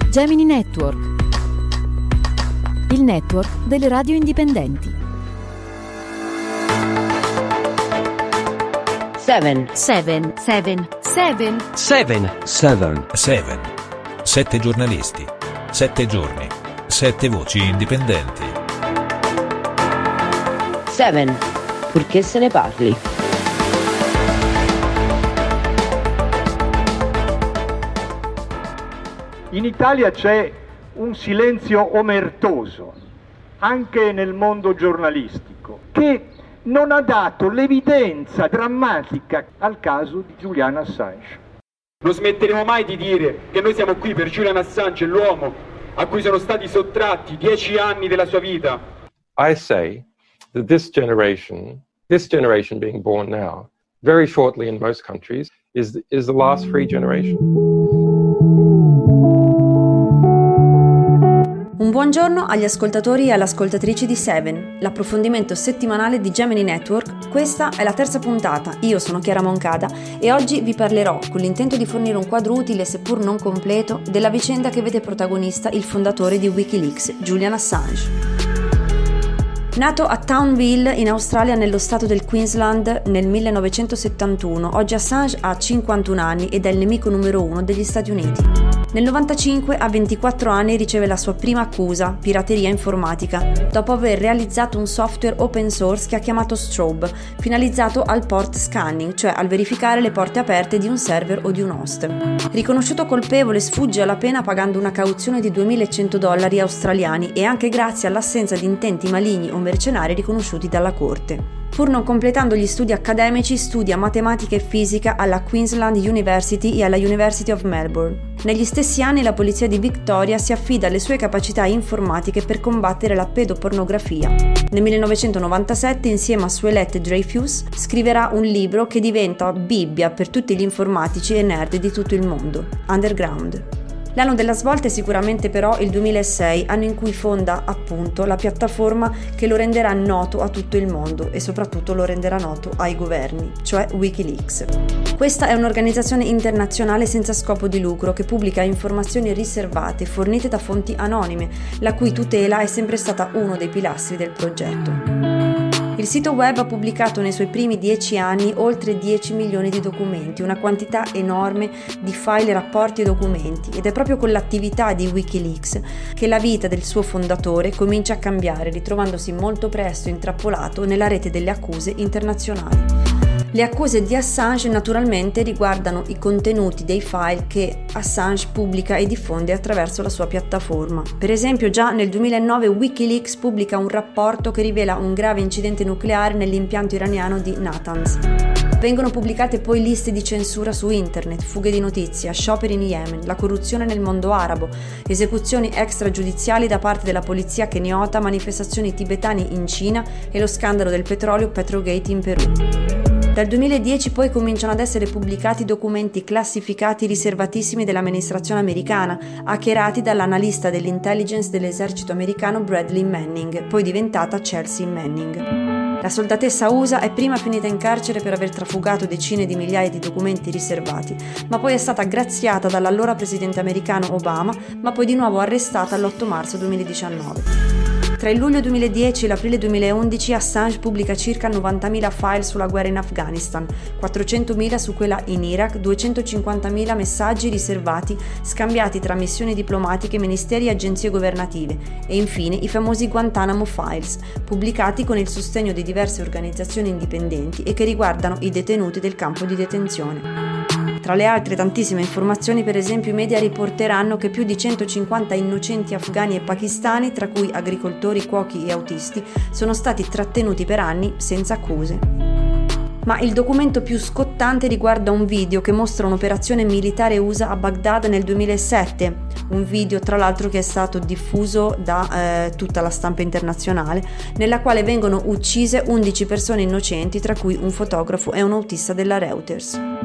Gemini Network, il network delle radio indipendenti. 7 giornalisti, 7 giorni, 7 voci indipendenti. 7, purché se ne parli. In Italia c'è un silenzio omertoso, anche nel mondo giornalistico, che non ha dato l'evidenza drammatica al caso di Julian Assange. Non smetteremo mai di dire che noi siamo qui per Julian Assange, l'uomo a cui sono stati sottratti 10 anni della sua vita. I say that this generation being born now, very shortly in most countries, is the last free generation. Un buongiorno agli ascoltatori e alle ascoltatrici di Seven, l'approfondimento settimanale di Gemini Network. Questa è la terza puntata, io sono Chiara Moncada e oggi vi parlerò, con l'intento di fornire un quadro utile seppur non completo, della vicenda che vede protagonista il fondatore di Wikileaks, Julian Assange. Nato a Townville, in Australia, nello stato del Queensland nel 1971, oggi Assange ha 51 anni ed è il nemico numero 1 degli Stati Uniti. Nel 1995, a 24 anni, riceve la sua prima accusa, pirateria informatica, dopo aver realizzato un software open source che ha chiamato Strobe, finalizzato al port scanning, cioè al verificare le porte aperte di un server o di un host. Riconosciuto colpevole, sfugge alla pena pagando una cauzione di $2.100 australiani e anche grazie all'assenza di intenti maligni o mercenari riconosciuti dalla Corte. Pur non completando gli studi accademici, studia matematica e fisica alla Queensland University e alla University of Melbourne. Negli stessi anni la polizia di Victoria si affida alle sue capacità informatiche per combattere la pedopornografia. Nel 1997, insieme a Suelette Dreyfus, scriverà un libro che diventa Bibbia per tutti gli informatici e nerd di tutto il mondo, Underground. L'anno della svolta è sicuramente però il 2006, anno in cui fonda appunto la piattaforma che lo renderà noto a tutto il mondo e soprattutto lo renderà noto ai governi, cioè Wikileaks. Questa è un'organizzazione internazionale senza scopo di lucro che pubblica informazioni riservate fornite da fonti anonime, la cui tutela è sempre stata uno dei pilastri del progetto. Il sito web ha pubblicato nei suoi primi 10 anni oltre 10 milioni di documenti, una quantità enorme di file, rapporti e documenti, ed è proprio con l'attività di Wikileaks che la vita del suo fondatore comincia a cambiare, ritrovandosi molto presto intrappolato nella rete delle accuse internazionali. Le accuse di Assange naturalmente riguardano i contenuti dei file che Assange pubblica e diffonde attraverso la sua piattaforma. Per esempio, già nel 2009 Wikileaks pubblica un rapporto che rivela un grave incidente nucleare nell'impianto iraniano di Natanz. Vengono pubblicate poi liste di censura su internet, fughe di notizie, scioperi in Yemen, la corruzione nel mondo arabo, esecuzioni extragiudiziali da parte della polizia keniota, manifestazioni tibetane in Cina e lo scandalo del petrolio Petrogate in Perù. Dal 2010 poi cominciano ad essere pubblicati documenti classificati riservatissimi dell'amministrazione americana, hackerati dall'analista dell'intelligence dell'esercito americano Bradley Manning, poi diventata Chelsea Manning. La soldatessa USA è prima finita in carcere per aver trafugato decine di migliaia di documenti riservati, ma poi è stata graziata dall'allora presidente americano Obama, ma poi di nuovo arrestata l'8 marzo 2019. Tra il luglio 2010 e l'aprile 2011 Assange pubblica circa 90.000 file sulla guerra in Afghanistan, 400.000 su quella in Iraq, 250.000 messaggi riservati scambiati tra missioni diplomatiche, ministeri e agenzie governative e infine i famosi Guantanamo Files, pubblicati con il sostegno di diverse organizzazioni indipendenti e che riguardano i detenuti del campo di detenzione. Tra le altre tantissime informazioni, per esempio, i media riporteranno che più di 150 innocenti afghani e pakistani, tra cui agricoltori, cuochi e autisti, sono stati trattenuti per anni senza accuse. Ma il documento più scottante riguarda un video che mostra un'operazione militare USA a Baghdad nel 2007, un video tra l'altro che è stato diffuso da tutta la stampa internazionale, nella quale vengono uccise 11 persone innocenti, tra cui un fotografo e un autista della Reuters.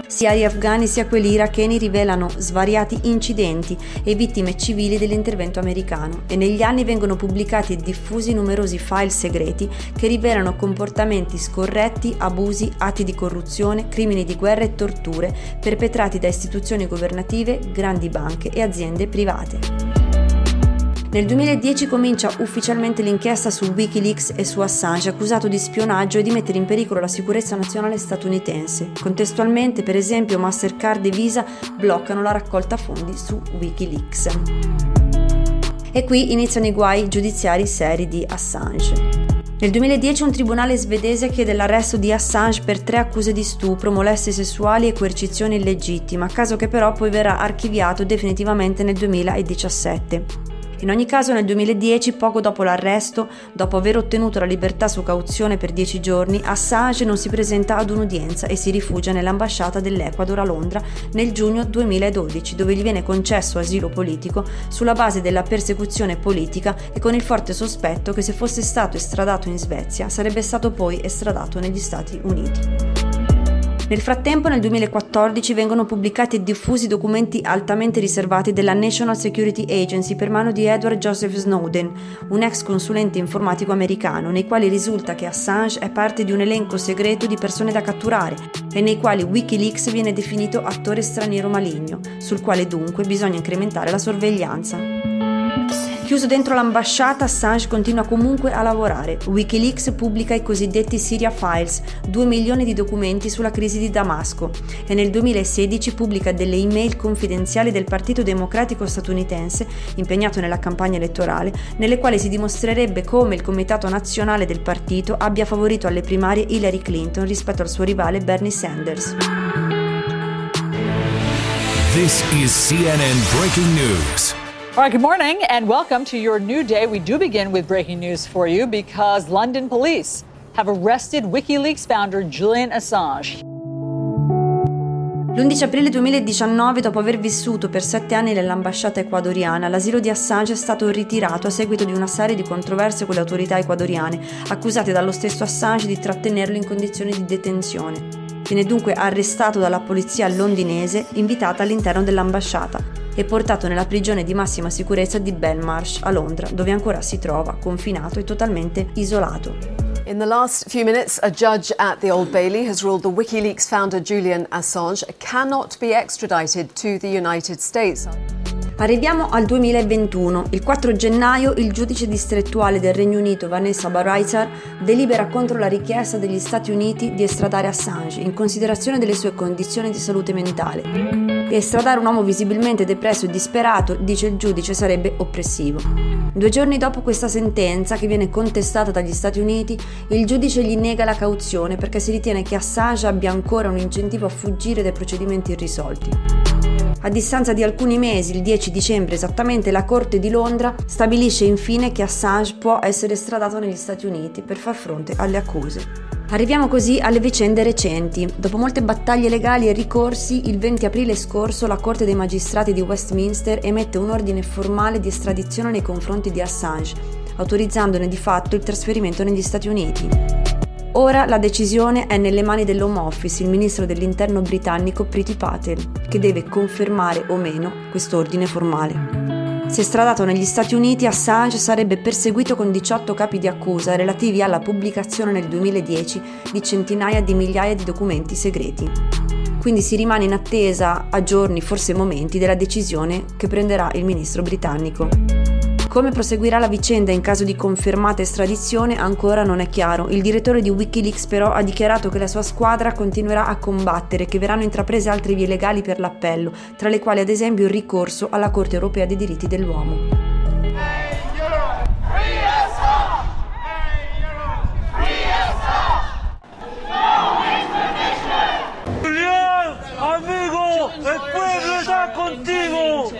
Sia gli afghani sia quelli iracheni rivelano svariati incidenti e vittime civili dell'intervento americano, e negli anni vengono pubblicati e diffusi numerosi file segreti che rivelano comportamenti scorretti, abusi, atti di corruzione, crimini di guerra e torture perpetrati da istituzioni governative, grandi banche e aziende private. Nel 2010 comincia ufficialmente l'inchiesta su Wikileaks e su Assange, accusato di spionaggio e di mettere in pericolo la sicurezza nazionale statunitense. Contestualmente, per esempio, Mastercard e Visa bloccano la raccolta fondi su Wikileaks. E qui iniziano i guai giudiziari seri di Assange. Nel 2010 un tribunale svedese chiede l'arresto di Assange per 3 accuse di stupro, molestie sessuali e coercizione illegittima, caso che però poi verrà archiviato definitivamente nel 2017. In ogni caso nel 2010, poco dopo l'arresto, dopo aver ottenuto la libertà su cauzione per 10 giorni, Assange non si presenta ad un'udienza e si rifugia nell'ambasciata dell'Ecuador a Londra nel giugno 2012, dove gli viene concesso asilo politico sulla base della persecuzione politica e con il forte sospetto che se fosse stato estradato in Svezia sarebbe stato poi estradato negli Stati Uniti. Nel frattempo, nel 2014 vengono pubblicati e diffusi documenti altamente riservati della National Security Agency per mano di Edward Joseph Snowden, un ex consulente informatico americano, nei quali risulta che Assange è parte di un elenco segreto di persone da catturare e nei quali Wikileaks viene definito attore straniero maligno, sul quale dunque bisogna incrementare la sorveglianza. Chiuso dentro l'ambasciata, Assange continua comunque a lavorare. Wikileaks pubblica i cosiddetti Syria Files, 2 milioni di documenti sulla crisi di Damasco, e nel 2016 pubblica delle email confidenziali del Partito Democratico statunitense, impegnato nella campagna elettorale, nelle quali si dimostrerebbe come il Comitato Nazionale del partito abbia favorito alle primarie Hillary Clinton rispetto al suo rivale Bernie Sanders. This is CNN Breaking News. All right, good morning and welcome to your new day. We do begin with breaking news for you because London police have arrested WikiLeaks founder Julian Assange. L'11 aprile 2019, dopo aver vissuto per 7 anni nell'ambasciata ecuadoriana, l'asilo di Assange è stato ritirato a seguito di una serie di controversie con le autorità ecuadoriane, accusate dallo stesso Assange di trattenerlo in condizioni di detenzione. Viene dunque arrestato dalla polizia londinese, invitata all'interno dell'ambasciata, e portato nella prigione di massima sicurezza di Belmarsh a Londra, dove ancora si trova confinato e totalmente isolato. In the last few minutes, a judge at the Old Bailey has ruled the WikiLeaks founder Julian Assange cannot be extradited to the United States. Arriviamo al 2021. Il 4 gennaio il giudice distrettuale del Regno Unito Vanessa Baraitar delibera contro la richiesta degli Stati Uniti di estradare Assange in considerazione delle sue condizioni di salute mentale. E estradare un uomo visibilmente depresso e disperato, dice il giudice, sarebbe oppressivo. 2 giorni dopo questa sentenza, che viene contestata dagli Stati Uniti, il giudice gli nega la cauzione perché si ritiene che Assange abbia ancora un incentivo a fuggire dai procedimenti irrisolti. A distanza di alcuni mesi, il 10 dicembre esattamente, la Corte di Londra stabilisce infine che Assange può essere estradato negli Stati Uniti per far fronte alle accuse. Arriviamo così alle vicende recenti. Dopo molte battaglie legali e ricorsi, il 20 aprile scorso la Corte dei Magistrati di Westminster emette un ordine formale di estradizione nei confronti di Assange, autorizzandone di fatto il trasferimento negli Stati Uniti. Ora la decisione è nelle mani dell'Home Office, il ministro dell'interno britannico Priti Patel, che deve confermare o meno quest'ordine formale. Se estradato negli Stati Uniti, Assange sarebbe perseguito con 18 capi di accusa relativi alla pubblicazione nel 2010 di centinaia di migliaia di documenti segreti. Quindi si rimane in attesa a giorni, forse momenti, della decisione che prenderà il ministro britannico. Come proseguirà la vicenda in caso di confermata estradizione ancora non è chiaro. Il direttore di WikiLeaks però ha dichiarato che la sua squadra continuerà a combattere e che verranno intraprese altre vie legali per l'appello, tra le quali ad esempio il ricorso alla Corte Europea dei Diritti dell'Uomo. Amigo, el pueblo está contigo.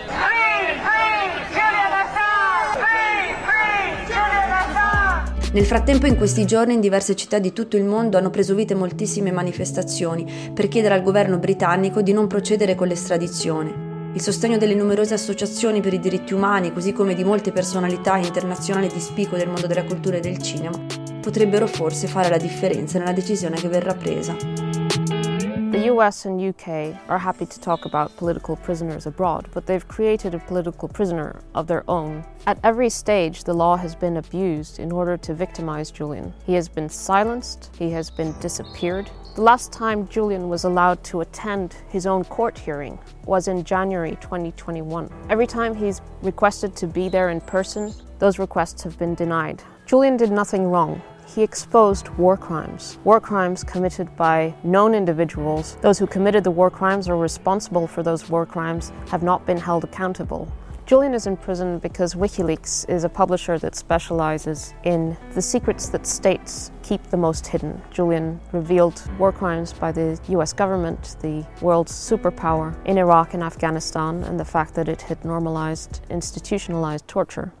Nel frattempo, in questi giorni in diverse città di tutto il mondo hanno preso vita moltissime manifestazioni per chiedere al governo britannico di non procedere con l'estradizione. Il sostegno delle numerose associazioni per i diritti umani, così come di molte personalità internazionali di spicco del mondo della cultura e del cinema, potrebbero forse fare la differenza nella decisione che verrà presa. The The US and UK are happy to talk about political prisoners abroad, but they've created a political prisoner of their own. At every stage, the law has been abused in order to victimize Julian. He has been silenced, he has been disappeared. The last time Julian was allowed to attend his own court hearing was in January 2021. Every time he's requested to be there in person, those requests have been denied. Julian did nothing wrong. He exposed war crimes committed by known individuals. Those who committed the war crimes or responsible for those war crimes have not been held accountable. Julian is in prison because WikiLeaks is a publisher that specializes in the secrets that states keep the most hidden. Julian revealed war crimes by the US government, the world's superpower, in Iraq and Afghanistan, and the fact that it had normalized, institutionalized torture.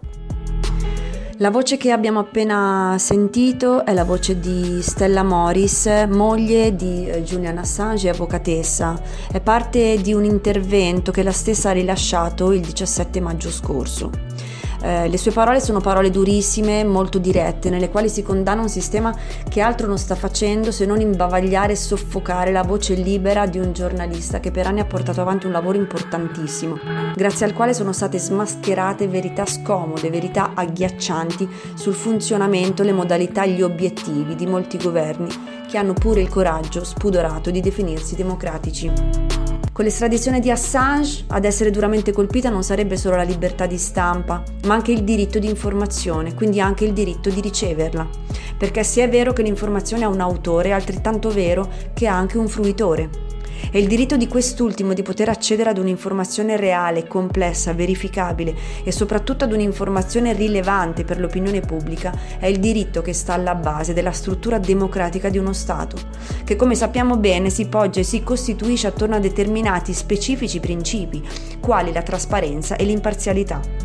La voce che abbiamo appena sentito è la voce di Stella Moris, moglie di Julian Assange e avvocatessa. È parte di un intervento che la stessa ha rilasciato il 17 maggio scorso. Le sue parole sono parole durissime, molto dirette, nelle quali si condanna un sistema che altro non sta facendo se non imbavagliare e soffocare la voce libera di un giornalista che per anni ha portato avanti un lavoro importantissimo, grazie al quale sono state smascherate verità scomode, verità agghiaccianti sul funzionamento, le modalità e gli obiettivi di molti governi che hanno pure il coraggio spudorato di definirsi democratici. Con l'estradizione di Assange, ad essere duramente colpita non sarebbe solo la libertà di stampa, ma anche il diritto di informazione, quindi anche il diritto di riceverla. Perché se è vero che l'informazione ha un autore, è altrettanto vero che ha anche un fruitore. E il diritto di quest'ultimo di poter accedere ad un'informazione reale, complessa, verificabile e soprattutto ad un'informazione rilevante per l'opinione pubblica è il diritto che sta alla base della struttura democratica di uno Stato, che come sappiamo bene si poggia e si costituisce attorno a determinati specifici principi, quali la trasparenza e l'imparzialità.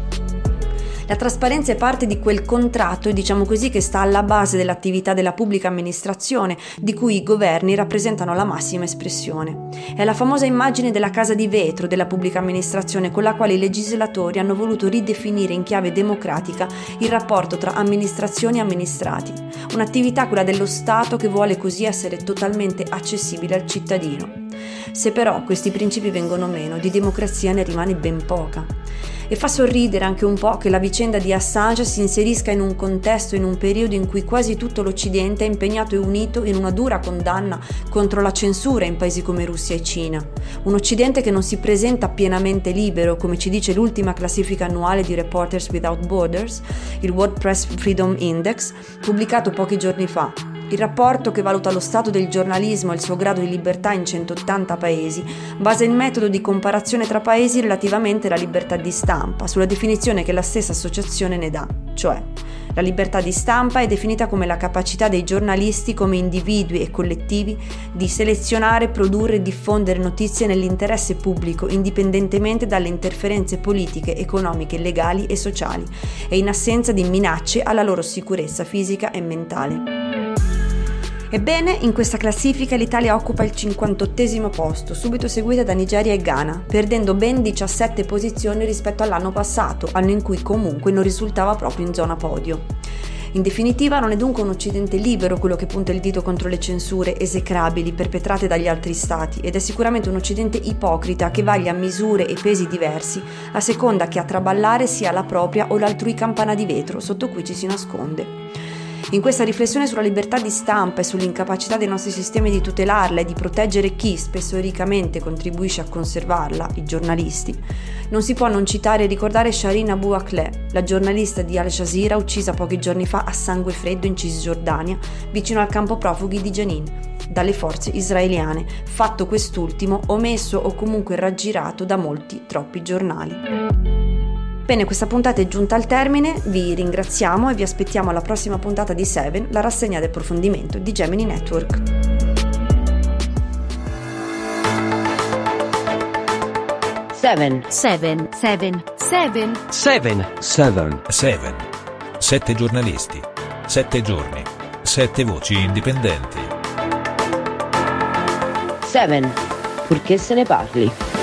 La trasparenza è parte di quel contratto, diciamo così, che sta alla base dell'attività della pubblica amministrazione, di cui i governi rappresentano la massima espressione. È la famosa immagine della casa di vetro della pubblica amministrazione con la quale i legislatori hanno voluto ridefinire in chiave democratica il rapporto tra amministrazioni e amministrati. Un'attività, quella dello Stato, che vuole così essere totalmente accessibile al cittadino. Se però questi principi vengono meno, di democrazia ne rimane ben poca. E fa sorridere anche un po' che la vicenda di Assange si inserisca in un contesto, in un periodo in cui quasi tutto l'Occidente è impegnato e unito in una dura condanna contro la censura in paesi come Russia e Cina. Un Occidente che non si presenta pienamente libero, come ci dice l'ultima classifica annuale di Reporters Without Borders, il World Press Freedom Index, pubblicato pochi giorni fa. Il rapporto, che valuta lo stato del giornalismo e il suo grado di libertà in 180 paesi, basa il metodo di comparazione tra paesi relativamente alla libertà di stampa, sulla definizione che la stessa associazione ne dà, cioè la libertà di stampa è definita come la capacità dei giornalisti come individui e collettivi di selezionare, produrre e diffondere notizie nell'interesse pubblico indipendentemente dalle interferenze politiche, economiche, legali e sociali e in assenza di minacce alla loro sicurezza fisica e mentale. Ebbene, in questa classifica l'Italia occupa il 58° posto, subito seguita da Nigeria e Ghana, perdendo ben 17 posizioni rispetto all'anno passato, anno in cui comunque non risultava proprio in zona podio. In definitiva, non è dunque un Occidente libero quello che punta il dito contro le censure esecrabili perpetrate dagli altri stati, ed è sicuramente un Occidente ipocrita che vaglia misure e pesi diversi a seconda che a traballare sia la propria o l'altrui campana di vetro sotto cui ci si nasconde. In questa riflessione sulla libertà di stampa e sull'incapacità dei nostri sistemi di tutelarla e di proteggere chi spesso ericamente contribuisce a conservarla, i giornalisti, non si può non citare e ricordare Shireen Abu Akleh, la giornalista di Al Jazeera uccisa pochi giorni fa a sangue freddo in Cisgiordania, vicino al campo profughi di Jenin, dalle forze israeliane, fatto quest'ultimo omesso o comunque raggirato da molti, troppi giornali. Bene, questa puntata è giunta al termine, vi ringraziamo e vi aspettiamo alla prossima puntata di Seven, la rassegna di approfondimento di Gemini Network. Seven. 7 giornalisti, 7 giorni, 7 voci indipendenti. Seven. Purché se ne parli.